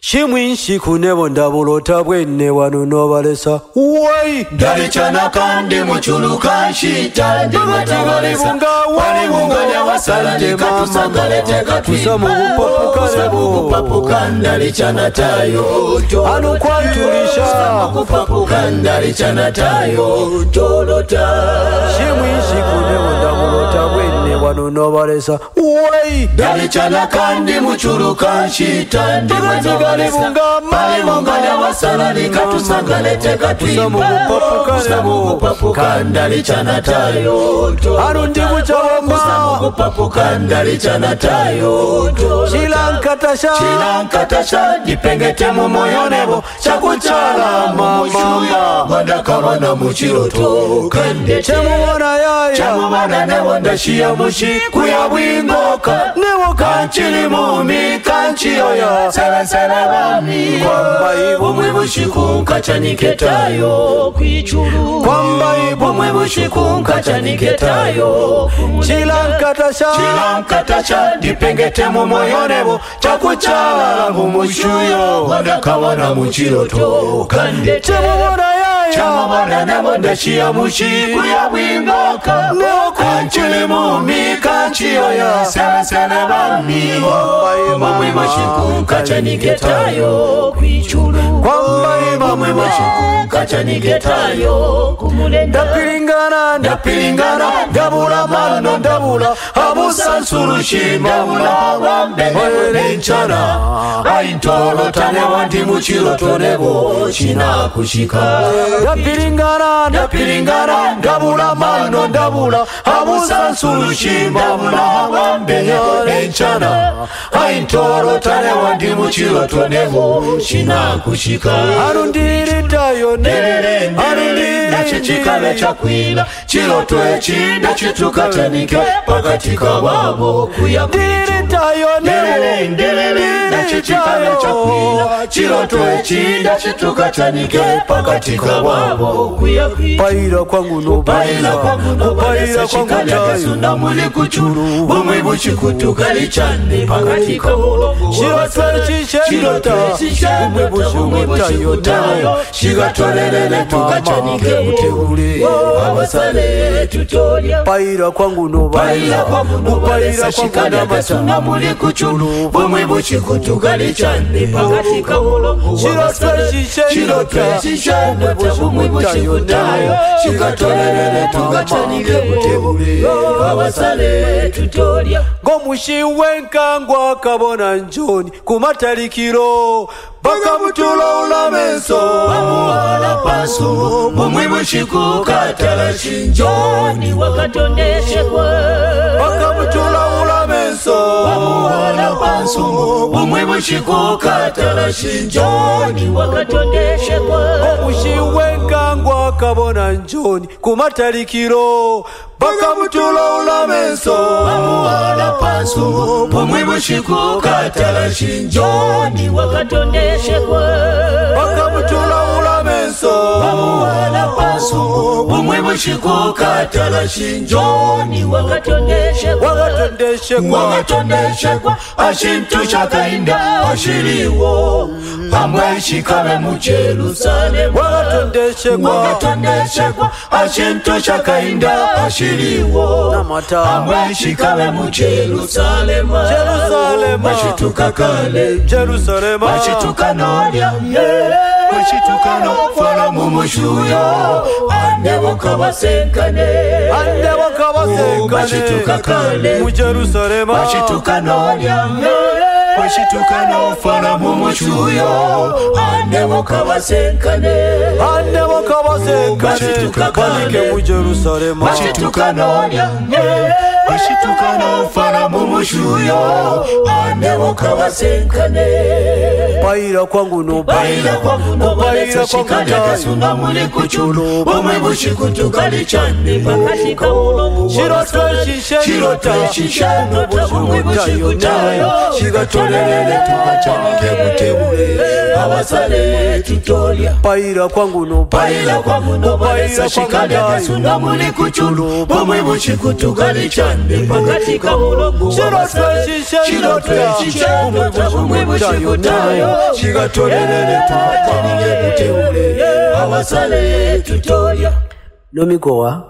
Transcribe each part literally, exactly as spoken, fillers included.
Shimwinshi kunebo ndabulota bwenne wano nobalesa Uwai Dalichana kandi muchuluka shita Ndi matabalesa Wali munganya wasala Nikatusangale teka Tusamu kupapukane bo Kupapukane Dalichana tayo Anu kwantulisha Tusamu kupapukane Dalichana tayo Tolota Shimwinshi kunebo ndabulota bwenne wano nobalesa Uwai Dalichana kandi muchuluka shita Ndi matabalesa Pali munganya wasala Nikatusangale teka Tusamu kupapukane Dalichana tayo Anu ndibu chawamba Tusamu kupapukane Dalichana tayo Chilankatasha Chilankatasha Jipengete mu moyo nebo Chakuchala mamushuya Mandakabana muchiroto Kande Chamubona yaya Chamubana nebo ndashia mushi Kuya wingoka Nebo Kanchili mumi Kanchiyoya Sele sele wami Kwamba ibu Umwe bushiku Kachaniketayo Kwichuru Kwamba ibu Umwe bushiku Kachaniketayo Chilankatasha Chilankatasha Jipengete mu moyo nebo Chakuchala mumushuyo Mandakabana muchiroto Kande Chamubona yaya Chamubana nebo ndashia mushi Kuya wingoka Nebo Kanchili mumi Kanchiyoya Sele sele wami Umwe bushiku Kachaniketayo Kwichuru Kwamba ibu Umwe bushiku Kachaniketayo Kumulenda Ndapilingana Ndapilingana Ndabula mano ndabula Abusansurushi Ndabula wambe Nenchana Aintolo tanewa ndi muchiroto nebo China kushika Ndapilingana Ndapilingana Ndabula mano ndabula Abusansurushi Ndabula wambe Nenchana Aintolo tanewa ndi muchiroto nebo China kushika Arundiritayo Nerere nerere Nachechikale chakwila Chiroto echi Nachitukatanike Pakatika wabo kuyakuchu Diritayo Nerere nerere Nachechikale chakwila Chiroto echi Nachitukatanike Pakatika wabo kuyakuchu Paira kwangu no Paila kwangu no Paira kwangu tayo Sunda muli kuchuru Bumwe buchikutu kalichane Pakatika wabo Chiroto echi Chiroto echi Bumwe buchikutu tayo tayo Shigatolelele tukachanike uteule Wabasale tutolia Paira kwangu no Paila kwangu no balesa Shikada kasuna muli kuchulu Bumwe buchikutu kalichane Pakatika wolo Chiroto echi Bumwe buchikutayo Shigatolelele tukachanike uteule Wabasale tutolia Gomushi wenkangwa kabona njoni Kumatalikiro Baka mutula ulameso Wamuhala pasu Bumwe bushiku katala shinjoni Wakatondeshe kwa Baka mutula ulameso Wamuhala pasu Bumwe bushiku katala shinjoni Wakatondeshe kwa Gomushi wenkangwa kabona njoni Kumatalikiro Baka mutula ulameso Wamuhala pasu Bumwe bushiku katala shinjoni Wakatondeshe kwa Baka mutula ulameso Wamuhala pasu Bumwe bushiku katala shinjoni Wakatondeshe kwa Wagatondeshe kwa Wagatondeshe kwa Ashintu chakainda Ashiriwo Pamwe shikame mu Jerusalem Wagatondeshe kwa Wagatondeshe kwa Ashintu chakainda Ashiriwo Namata Pamwe shikame mu Jerusalem Jerusalem Mashituka kale Jerusalem Mashituka nolia Mashituka no Fala mumushuyo Andebo kabasenkane Andebo kabasenkane Mashituka kale Mu Jerusalem Mashituka nolia Mashituka no Fala mumushuyo Andebo kabasenkane Andebo kabasenkane Mashituka kale Mu Jerusalem Mashituka nolia Mashituka no Fala mumushuyo Andebo kabasenkane Paira kwangu no Paila kwangu no balesa Shikada kasuna muli kuchulu Bumwe bushikutu kalichane Pakatika wolo Chiroto echi Chiroto echi Bumwe bushikutayo Shigatolelele tukachanike buteule awasale tutolya paira kwangu no paira kwangu no balesa shikale kasuna muli kuchulu bomwe muchikutugali chande pakati ka mulogo shirotwe shirotwe shishendo bomwe muchikutayo shigatolelele tupatanige kuteule awasale tutolya nomigowa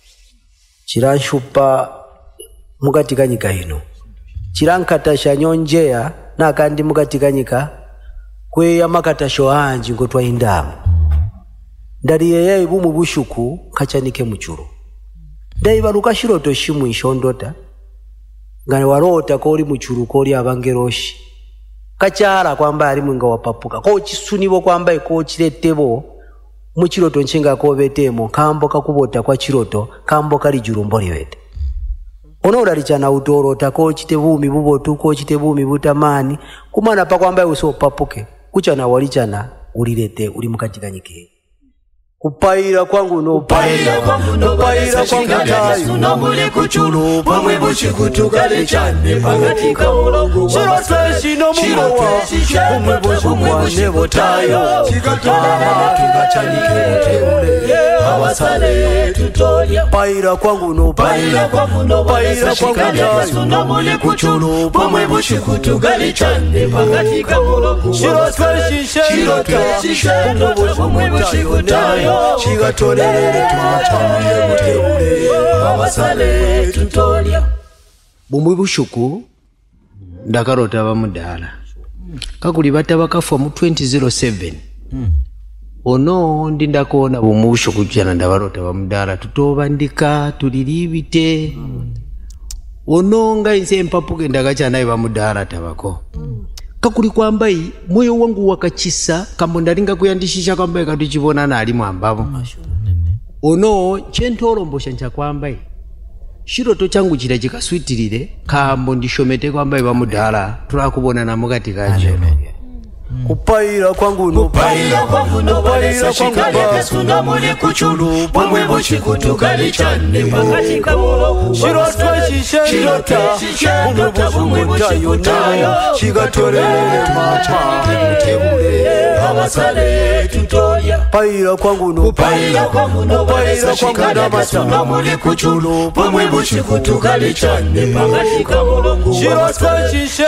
chiranshupa mukatika nyika ino chirankatasha nyonjeya nakandi mukatika nyika kweya makatasho anji ngotwa indamu ndaliyeya ibumu bushuku kachanike muchuru ndaibaruka shiroto shimu ishondota ngane warota koli muchuru koli abangeroshi kachara kwamba ali mwinga wapapuka ko chisunibo kwamba ko chiretebo muchiroto nchenga ko betemo kambo kakubota kwa chiroto kambo kali jurumboli wete ono udalichana utorota ko chitebumi bubotu ko chitebumi butamani kumana pa kwamba usopapuke kuchana walichana ulilete uli mukatikanyike kupaira kwangu no paira kwangu no paira kwangu tayo no muli kuchulu pomwe buchikutugali chande pakati ka mulogo shirotwe shino mulowa pomwe buchukwane botayo chikatola tugachanike muteule awasale tutolya paira kwangu no paira kwangu no paira kwangu tayo no muli kuchulu pomwe buchikutugali chande pakati ka mulogo shirotwe shishendo pomwe buchikutayo shigatolelele tumatange muteule awasale tutolya bumwe bushuku ndakarota bamudala kakuli bataba kafwa mu twenty oh seven mm. ono ndi ndakuona bumwe bushuku jana ndabarota bamudala tutobandika tulilibite mm. ono nga inse mpapuke ndakachana bamudala tabako mm. kakuli kwambai moyo wangu wakachisa kambo ndalinga kuyandishisha kwambai katuchibona na ali mwambabo ono chentolombosha ncha kwambai shiroto changu chira chikaswitirire kambo ndishomete kwambai bamudala tulakubona na mukati kaje kupaira kwangu no paira kwangu no balesa shikale kasuna muli kuchulu pomwe buchikutugali chande pakati ka mulogo shirotwe shishendo pomwe buchikutayo shigatolelele tumatange muteule awasale tutolya paira kwangu no paira kwangu no balesa shikale kasuna muli kuchulu pomwe buchikutugali chande pakati ka mulogo shirotwe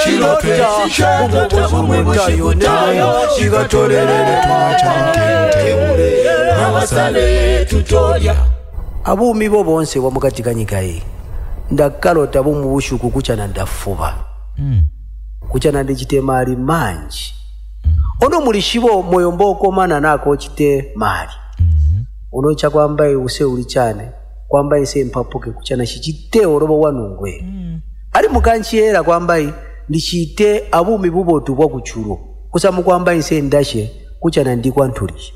shishendo pomwe buchikutayo shigatolelele tumatange muteule awasale tutolya abumi bo bonse wa mukatikanyika hii ndakalota bumu bushuku kuchana ndafuba mm. kuchana ndichite mali manji mm. ono mulishibo moyo mboko mana nako chite mali mm. ono cha kwamba use ulichane kwamba ise mpapuke kuchana shichite orobo wanungwe mm. ali mukanchiera kwamba ndichite abumi bubotu bwa kuchulo kusamu kwamba ise ndashe kuchana ndikwantulisha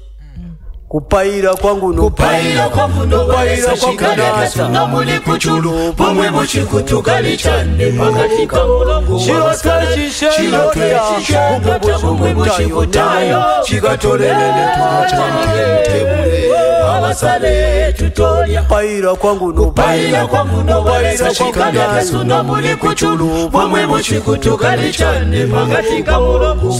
kupaira kwangu no kupaira kwangu no paira shikale kasuna muli kuchulu pomwe buchikutugali chande pakati ka mulogo shirotwe shishendo pomwe buchikutayo shigatolelele tumatange muteule awasale tutolya paira kwangu no paira kwangu no paira shikale kasuna muli kuchulu pomwe buchikutugali chande pakati ka mulogo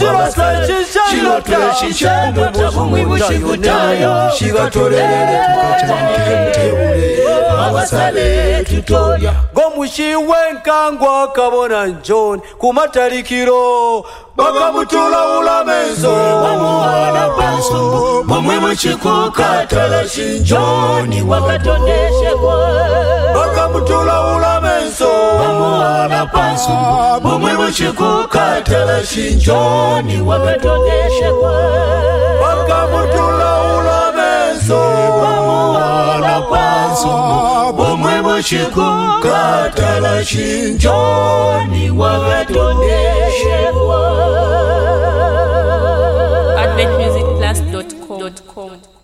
shirotwe shishendo pomwe buchikutayo shigatolelele tumatange muteule awasale tutolya gomushiwe nkangwa kabona njoni kumatalikiro bakamutula ulamenzo wamuwana pansu momwe muchikukatala shinjoni wakatondeshekwa bakamutula ulamenzo wamuwana pansu momwe muchikukatala shinjoni wakatondeshekwa bakamutula ulamenzo wamuwana pansu momwe muchikukatala shinjoni wakatondeshekwa advent music plus dot com